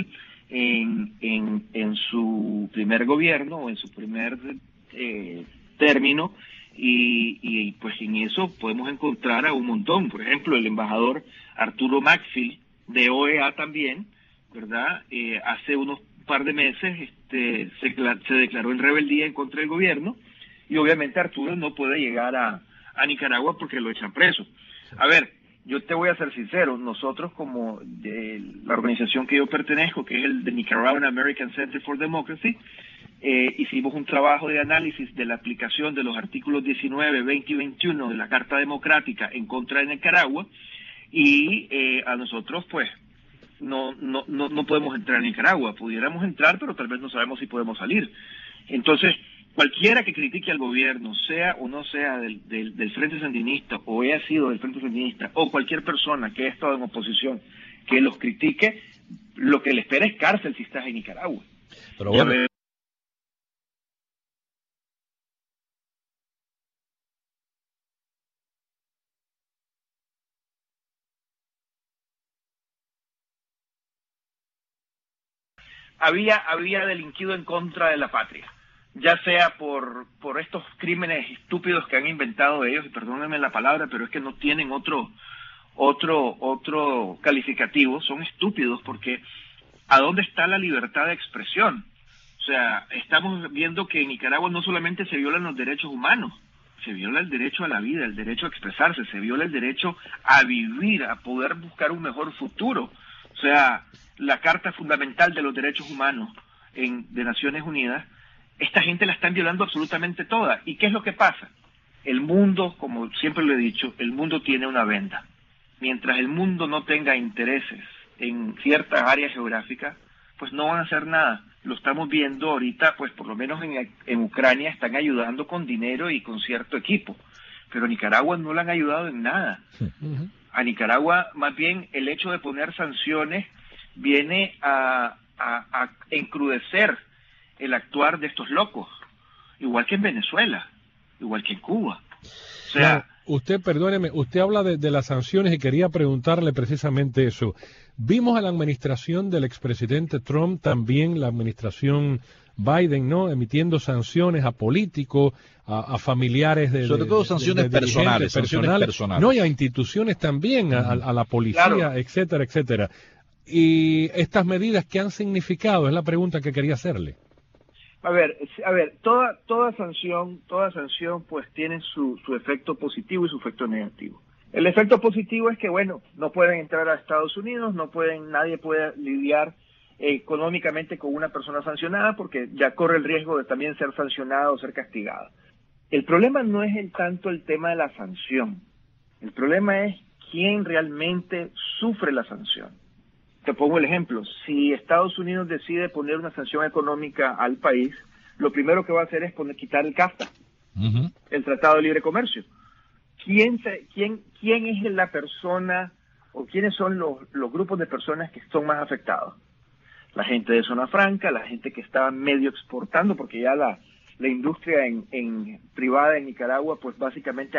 [SPEAKER 9] en su primer gobierno o en su primer término, y pues en eso podemos encontrar a un montón. Por ejemplo, el embajador Arturo Maxfield de OEA también, ¿verdad? Hace unos par de meses se declaró en rebeldía en contra del gobierno, y obviamente Arturo no puede llegar a Nicaragua porque lo echan preso. A ver, yo te voy a ser sincero, nosotros como de la organización que yo pertenezco, que es el de Nicaraguan American Center for Democracy, hicimos un trabajo de análisis de la aplicación de los artículos 19, 20 y 21 de la Carta Democrática en contra de Nicaragua, y a nosotros pues no podemos entrar a Nicaragua. Pudiéramos entrar, pero tal vez no sabemos si podemos salir. Entonces, cualquiera que critique al gobierno, sea o no sea del Frente Sandinista, o haya sido del Frente Sandinista, o cualquier persona que haya estado en oposición que los critique, lo que le espera es cárcel si estás en Nicaragua.
[SPEAKER 5] Pero bueno,
[SPEAKER 9] había delinquido en contra de la patria, ya sea por estos crímenes estúpidos que han inventado ellos, y perdónenme la palabra, pero es que no tienen otro calificativo. Son estúpidos porque ¿a dónde está la libertad de expresión? O sea, estamos viendo que en Nicaragua no solamente se violan los derechos humanos, se viola el derecho a la vida, el derecho a expresarse, se viola el derecho a vivir, a poder buscar un mejor futuro. O sea, la Carta Fundamental de los Derechos Humanos de Naciones Unidas, esta gente la están violando absolutamente toda. ¿Y qué es lo que pasa? El mundo, como siempre lo he dicho, el mundo tiene una venda. Mientras el mundo no tenga intereses en ciertas áreas geográficas, pues no van a hacer nada. Lo estamos viendo ahorita, pues por lo menos en Ucrania están ayudando con dinero y con cierto equipo, pero a Nicaragua no le han ayudado en nada. A Nicaragua, más bien, el hecho de poner sanciones viene a encrudecer el actuar de estos locos, igual que en Venezuela, igual que en Cuba. O sea,
[SPEAKER 4] usted, perdóneme, usted habla de las sanciones y quería preguntarle precisamente eso. Vimos a la administración del expresidente Trump, también la administración Biden, ¿no?, emitiendo sanciones a políticos, a familiares
[SPEAKER 5] sobre todo sanciones personales,
[SPEAKER 4] no, y a instituciones también, a la policía, claro, etcétera, etcétera. Y estas medidas, ¿qué han significado? Es la pregunta que quería hacerle.
[SPEAKER 9] A ver, toda sanción pues tiene su efecto positivo y su efecto negativo. El efecto positivo es que, bueno, no pueden entrar a Estados Unidos, nadie puede lidiar económicamente con una persona sancionada, porque ya corre el riesgo de también ser sancionada o ser castigada. El problema no es tanto el tema de la sanción, el problema es quién realmente sufre la sanción. Te pongo el ejemplo: si Estados Unidos decide poner una sanción económica al país, lo primero que va a hacer es quitar el CAFTA, el Tratado de Libre Comercio. ¿Quién es la persona, o quiénes son los grupos de personas que son más afectados? La gente de zona franca, la gente que está medio exportando, porque ya la industria privada en Nicaragua, pues básicamente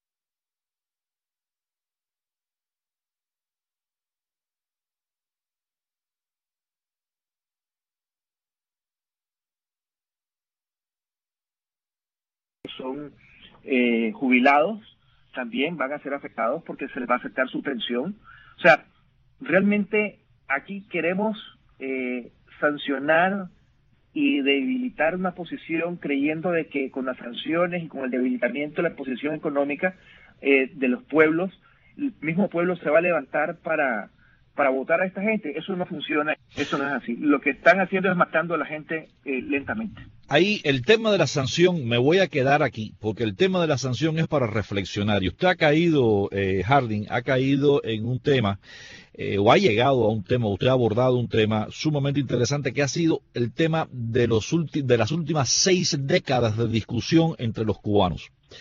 [SPEAKER 9] son jubilados, también van a ser afectados porque se les va a afectar su pensión. O sea, realmente aquí queremos sancionar y debilitar una posición, creyendo de que con las sanciones y con el debilitamiento de la posición económica de los pueblos, el mismo pueblo se va a levantar para votar a esta gente. Eso no funciona, eso no es así. Lo que están haciendo es matando a la gente lentamente.
[SPEAKER 5] Ahí el tema de la sanción, me voy a quedar aquí, porque el tema de la sanción es para reflexionar. Y usted ha caído, Harding, ha caído en un tema, o ha llegado a un tema, usted ha abordado un tema sumamente interesante, que ha sido el tema de las últimas 6 décadas de discusión entre los cubanos.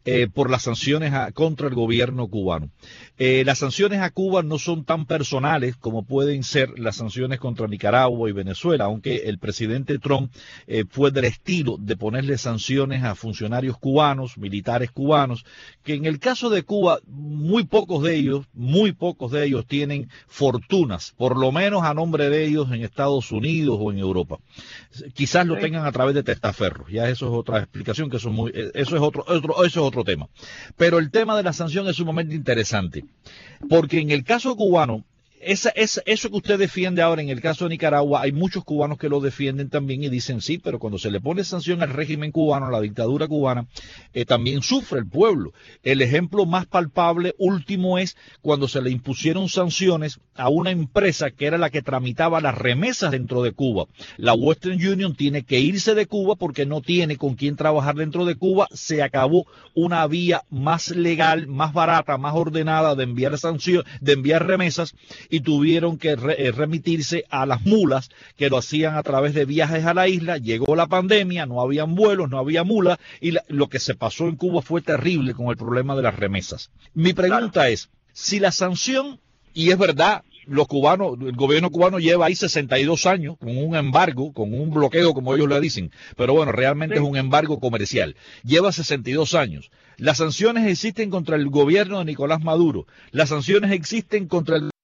[SPEAKER 5] por las sanciones contra el gobierno cubano. Las sanciones a Cuba no son tan personales como pueden ser las sanciones contra Nicaragua y Venezuela, aunque el presidente Trump fue del estilo de ponerle sanciones a funcionarios cubanos, militares cubanos, que en el caso de Cuba, muy pocos de ellos tienen fortunas, por lo menos a nombre de ellos en Estados Unidos o en Europa. Quizás lo tengan a través de testaferros, ya eso es otra explicación, que eso es otro tema. Pero el tema de la sanción es sumamente interesante, porque en el caso cubano, eso que usted defiende ahora en el caso de Nicaragua, hay muchos cubanos que lo defienden también y dicen sí, pero cuando se le pone sanción al régimen cubano, a la dictadura cubana, también sufre el pueblo. El ejemplo más palpable último es cuando se le impusieron sanciones a una empresa que era la que tramitaba las remesas dentro de Cuba. La Western Union tiene que irse de Cuba porque no tiene con quién trabajar dentro de Cuba. Se acabó una vía más legal, más barata, más ordenada de enviar remesas, y tuvieron que remitirse a las mulas que lo hacían a través de viajes a la isla. Llegó la pandemia, no habían vuelos, no había mulas, y lo que se pasó en Cuba fue terrible con el problema de las remesas. Mi pregunta es, si la sanción, y es verdad, los cubanos, el gobierno cubano lleva ahí 62 años con un embargo, con un bloqueo, como ellos le dicen, pero bueno, realmente es un embargo comercial. Lleva 62 años. Las sanciones existen contra el gobierno de Nicolás Maduro. Las sanciones existen contra el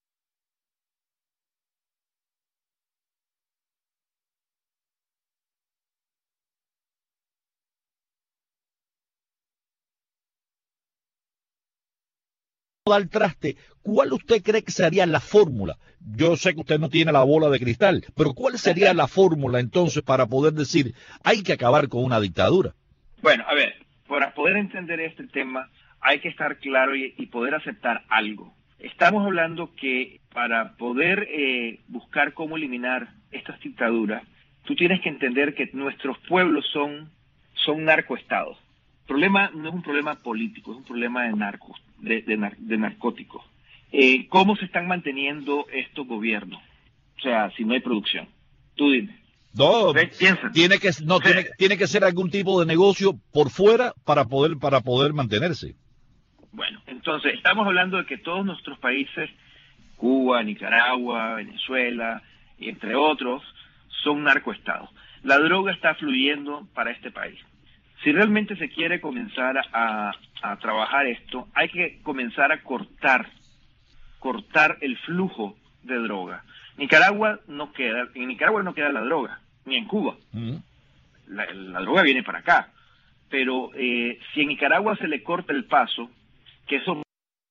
[SPEAKER 5] al traste. ¿Cuál usted cree que sería la fórmula? Yo sé que usted no tiene la bola de cristal, pero ¿cuál sería la fórmula entonces para poder decir hay que acabar con una dictadura?
[SPEAKER 9] Bueno, a ver, para poder entender este tema hay que estar claro y poder aceptar algo. Estamos hablando que para poder buscar cómo eliminar estas dictaduras, tú tienes que entender que nuestros pueblos son narcoestados. El problema no es un problema político, es un problema de narcos. De narcóticos. ¿Cómo se están manteniendo estos gobiernos? O sea, si no hay producción. Tú dime.
[SPEAKER 5] No, tiene que ser algún tipo de negocio por fuera para poder mantenerse.
[SPEAKER 9] Bueno, entonces estamos hablando de que todos nuestros países, Cuba, Nicaragua, Venezuela, entre otros, son narcoestados. La droga está fluyendo para este país. Si realmente se quiere comenzar a trabajar esto, hay que comenzar a cortar el flujo de droga. En Nicaragua no queda la droga, ni en Cuba. La droga viene para acá. Pero si en Nicaragua se le corta el paso, que eso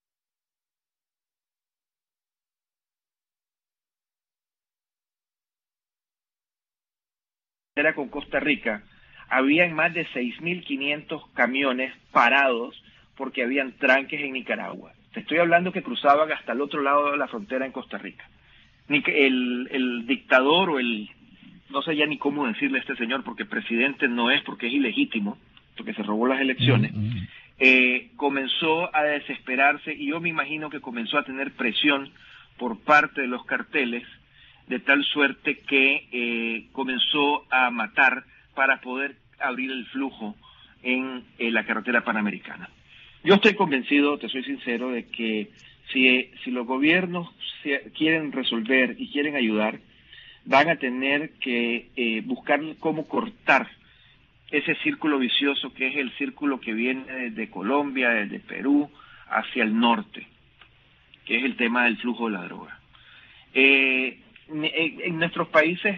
[SPEAKER 9] era con Costa Rica, habían más de 6.500 camiones parados porque habían tranques en Nicaragua. Te estoy hablando que cruzaban hasta el otro lado de la frontera en Costa Rica. El dictador no sé ya ni cómo decirle a este señor, porque presidente no es, porque es ilegítimo, porque se robó las elecciones, comenzó a desesperarse y yo me imagino que comenzó a tener presión por parte de los carteles, de tal suerte que comenzó a matar para poder abrir el flujo en la carretera panamericana. Yo estoy convencido, te soy sincero, de que si los gobiernos quieren resolver y quieren ayudar, van a tener que buscar cómo cortar ese círculo vicioso que es el círculo que viene desde Colombia, desde Perú, hacia el norte, que es el tema del flujo de la droga. En nuestros países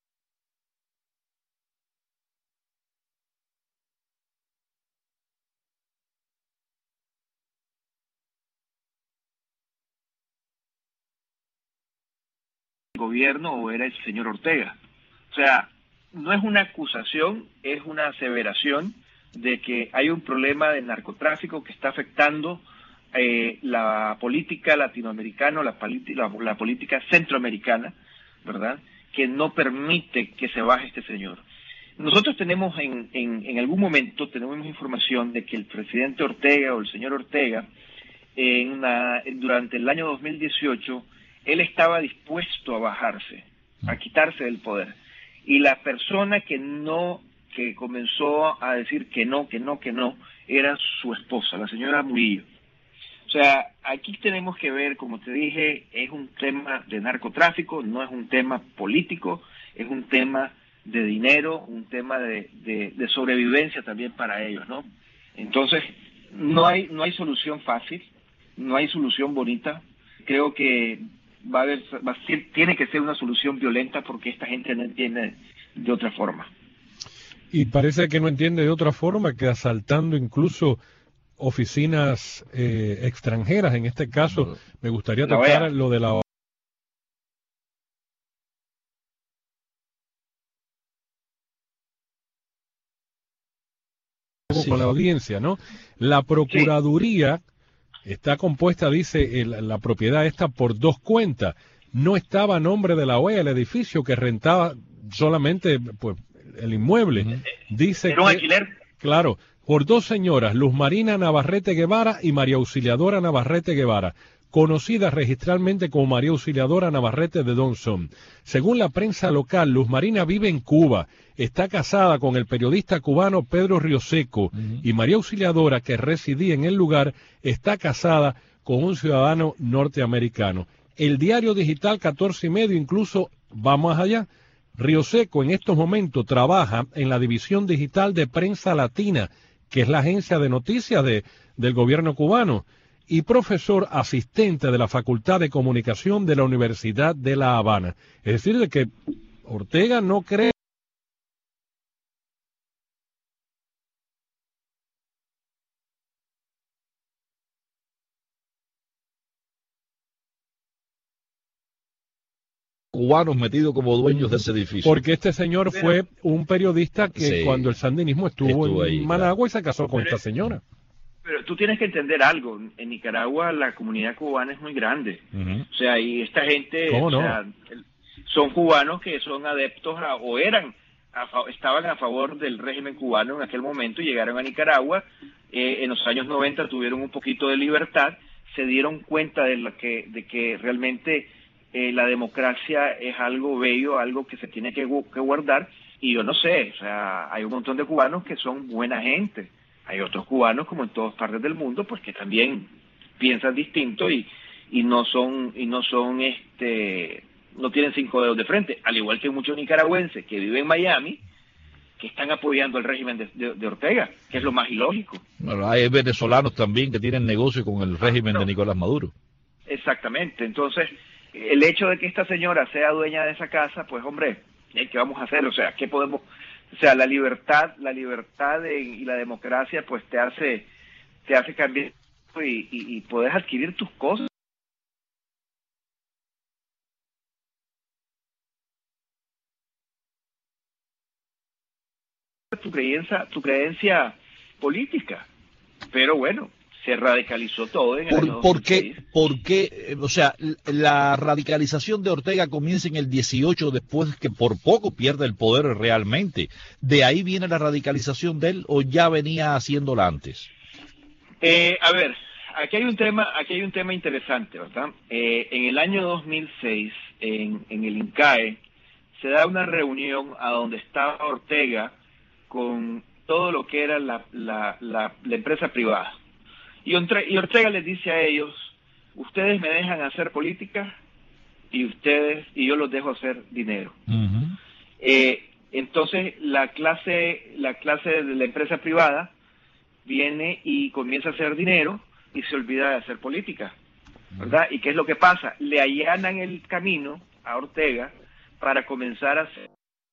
[SPEAKER 9] gobierno o era el señor Ortega. O sea, no es una acusación, es una aseveración de que hay un problema de narcotráfico que está afectando la política latinoamericana, la política centroamericana, ¿verdad?, que no permite que se baje este señor. Nosotros tenemos en algún momento tenemos información de que el presidente Ortega o el señor Ortega durante el año 2018 él estaba dispuesto a bajarse, a quitarse del poder. Y la persona que comenzó a decir que no, era su esposa, la señora Murillo. O sea, aquí tenemos que ver, como te dije, es un tema de narcotráfico, no es un tema político, es un tema de dinero, un tema de sobrevivencia también para ellos, ¿no? Entonces, no hay solución fácil, no hay solución bonita. Creo que tiene que ser una solución violenta porque esta gente no entiende de otra forma.
[SPEAKER 4] Y parece que no entiende de otra forma que asaltando incluso oficinas extranjeras. En este caso, me gustaría tocar lo de la con la audiencia, ¿no? La Procuraduría está compuesta, dice, la propiedad esta por 2 cuentas. No estaba a nombre de la OEA el edificio que rentaba solamente pues el inmueble. Dice
[SPEAKER 9] ¿era un alquiler?
[SPEAKER 4] Claro, por 2 señoras, Luz Marina Navarrete Guevara y María Auxiliadora Navarrete Guevara, conocida registralmente como María Auxiliadora Navarrete de Donson. Según la prensa local, Luz Marina vive en Cuba, está casada con el periodista cubano Pedro Rioseco, y María Auxiliadora, que residía en el lugar, está casada con un ciudadano norteamericano. El diario digital 14 y medio incluso va más allá. Rioseco en estos momentos trabaja en la división digital de Prensa Latina, que es la agencia de noticias del gobierno cubano, y profesor asistente de la Facultad de Comunicación de la Universidad de La Habana. Es decir, de que Ortega no cree
[SPEAKER 5] cubanos metidos como dueños de ese edificio.
[SPEAKER 4] Porque este señor fue un periodista que cuando el sandinismo estuvo en ahí, Managua, y se casó con esta señora.
[SPEAKER 9] Pero tú tienes que entender algo. En Nicaragua la comunidad cubana es muy grande. O sea, y esta gente son cubanos que son adeptos o estaban a favor del régimen cubano en aquel momento y llegaron a Nicaragua. En los años 90 tuvieron un poquito de libertad, se dieron cuenta de que realmente la democracia es algo bello, algo que se tiene que guardar, y yo no sé, o sea, hay un montón de cubanos que son buena gente, hay otros cubanos, como en todas partes del mundo, pues que también piensan distinto y no tienen 5 dedos de frente, al igual que muchos nicaragüenses que viven en Miami, que están apoyando el régimen de Ortega, que es lo más ilógico.
[SPEAKER 5] Bueno, hay venezolanos también que tienen negocio con el régimen de Nicolás Maduro.
[SPEAKER 9] Exactamente, entonces el hecho de que esta señora sea dueña de esa casa, pues hombre, ¿qué vamos a hacer? O sea, ¿qué podemos? O sea, la libertad y la democracia, pues te hace cambiar y puedes adquirir tus cosas. Tu creencia política, pero bueno, se radicalizó todo en el año 2006.
[SPEAKER 5] ¿Por qué? O sea, la radicalización de Ortega comienza en el 18, después que por poco pierde el poder realmente. ¿De ahí viene la radicalización de él o ya venía haciéndola antes?
[SPEAKER 9] A ver, aquí hay un tema interesante, ¿verdad? En el año 2006, en el INCAE, se da una reunión a donde estaba Ortega con todo lo que era la empresa privada. Y Ortega les dice a ellos, ustedes me dejan hacer política y yo los dejo hacer dinero. Entonces la clase de la empresa privada viene y comienza a hacer dinero y se olvida de hacer política, ¿verdad? ¿Y qué es lo que pasa? Le allanan el camino a Ortega para comenzar a hacer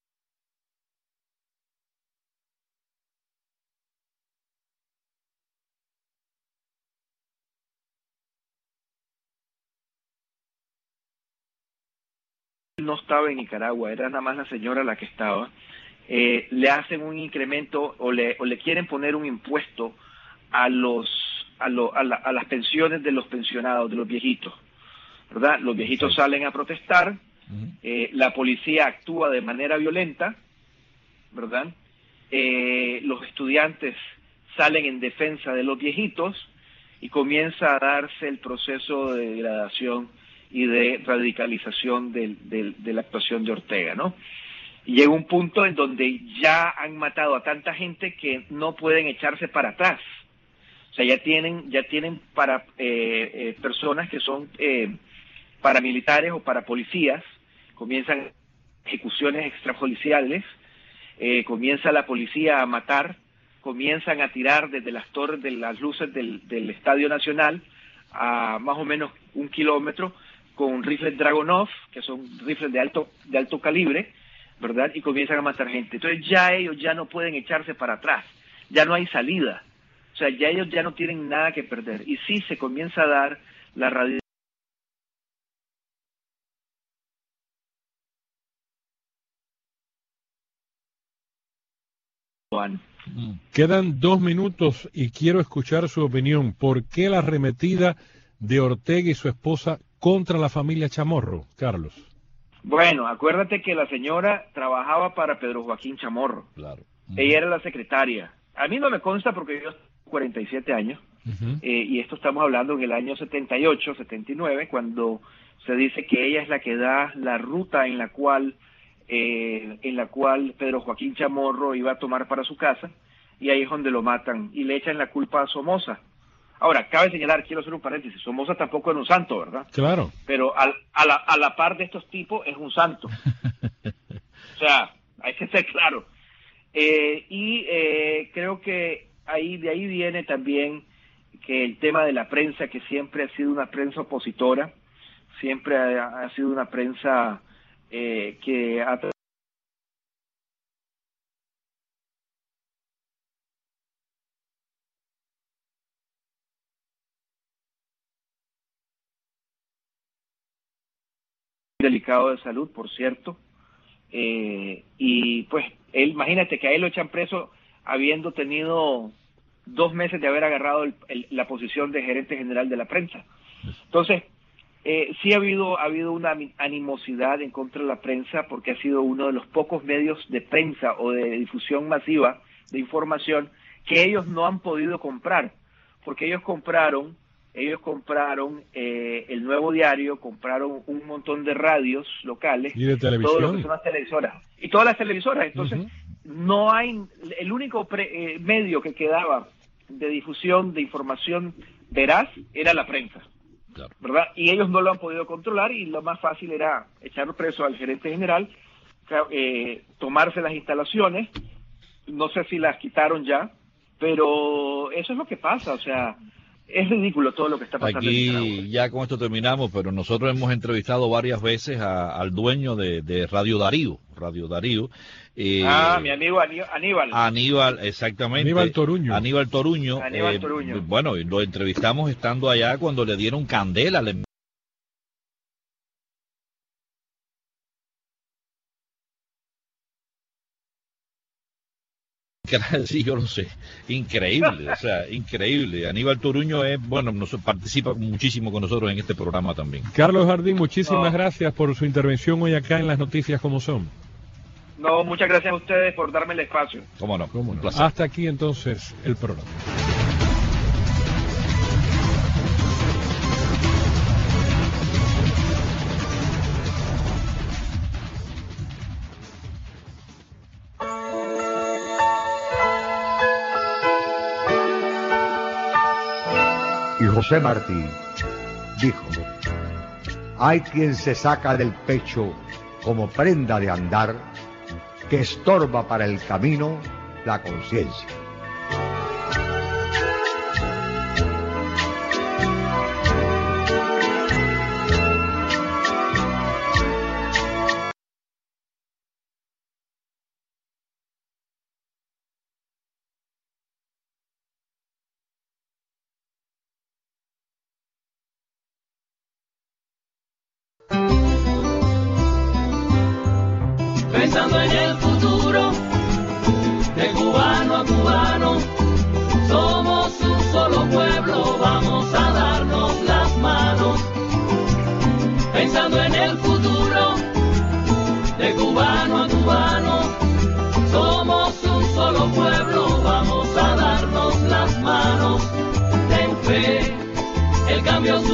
[SPEAKER 9] no estaba en Nicaragua, era nada más la señora la que estaba, le hacen un incremento o le quieren poner un impuesto a las pensiones de los pensionados, de los viejitos, ¿verdad? Los viejitos salen a protestar, la policía actúa de manera violenta, ¿verdad? Los estudiantes salen en defensa de los viejitos y comienza a darse el proceso de degradación y de radicalización de la actuación de Ortega, ¿no? Y llega un punto en donde ya han matado a tanta gente que no pueden echarse para atrás. O sea, ya tienen para personas que son paramilitares o para policías, comienzan ejecuciones extrajudiciales, comienza la policía a matar, comienzan a tirar desde las torres de las luces del Estadio Nacional a más o menos 1 kilómetro con rifles Dragunov, que son rifles de alto calibre, ¿verdad? Y comienzan a matar gente. Entonces ya ellos ya no pueden echarse para atrás, ya no hay salida. O sea, ya ellos ya no tienen nada que perder. Y sí se comienza a dar la radio.
[SPEAKER 4] Quedan 2 minutos y quiero escuchar su opinión. ¿Por qué la arremetida de Ortega y su esposa contra la familia Chamorro, Carlos?
[SPEAKER 9] Bueno, acuérdate que la señora trabajaba para Pedro Joaquín Chamorro.
[SPEAKER 5] Claro.
[SPEAKER 9] Ella era la secretaria. A mí no me consta porque yo tengo 47 años, y esto estamos hablando en el año 78, 79, cuando se dice que ella es la que da la ruta en la cual Pedro Joaquín Chamorro iba a tomar para su casa, y ahí es donde lo matan y le echan la culpa a Somoza. Ahora, cabe señalar, quiero hacer un paréntesis, Somoza tampoco era un santo, ¿verdad?
[SPEAKER 4] Claro.
[SPEAKER 9] Pero a la par de estos tipos es un santo. O sea, hay que ser claro. Creo que de ahí viene también que el tema de la prensa, que siempre ha sido una prensa opositora, siempre ha sido una prensa que ha delicado de salud, por cierto, y pues imagínate que a él lo echan preso habiendo tenido 2 meses de haber agarrado la posición de gerente general de la prensa. Entonces, sí ha habido una animosidad en contra de la prensa, porque ha sido uno de los pocos medios de prensa o de difusión masiva de información que ellos no han podido comprar, porque ellos compraron el Nuevo Diario, compraron un montón de radios locales,
[SPEAKER 4] y de televisión,
[SPEAKER 9] todo lo que son las televisoras, y todas las televisoras. Entonces, no hay, el único medio que quedaba de difusión de información veraz era la prensa, claro, ¿verdad? Y ellos no lo han podido controlar, y lo más fácil era echar preso al gerente general, tomarse las instalaciones. No sé si las quitaron ya, pero eso es lo que pasa. O sea, es ridículo todo lo que está pasando.
[SPEAKER 5] Aquí ya con esto terminamos, pero nosotros hemos entrevistado varias veces al dueño de Radio Darío.
[SPEAKER 9] Mi amigo Aníbal.
[SPEAKER 5] Aníbal, exactamente.
[SPEAKER 4] Aníbal Toruño.
[SPEAKER 5] Aníbal Toruño. Bueno, lo entrevistamos estando allá cuando le dieron candela. Sí, yo lo sé. Increíble, o sea, increíble. Aníbal Toruño participa muchísimo con nosotros en este programa también.
[SPEAKER 4] Carlos Jardín, muchísimas gracias por su intervención hoy acá en Las Noticias Como Son.
[SPEAKER 9] No, muchas gracias a ustedes por darme el espacio.
[SPEAKER 5] Cómo no.
[SPEAKER 4] Un placer. Hasta aquí entonces el programa.
[SPEAKER 10] Y José Martí dijo: hay quien se saca del pecho como prenda de andar, que estorba para el camino la conciencia.
[SPEAKER 11] Pensando en el futuro, de cubano a cubano, somos un solo pueblo, vamos a darnos las manos. Pensando en el futuro, de cubano a cubano, somos un solo pueblo, vamos a darnos las manos. Ten fe, el cambio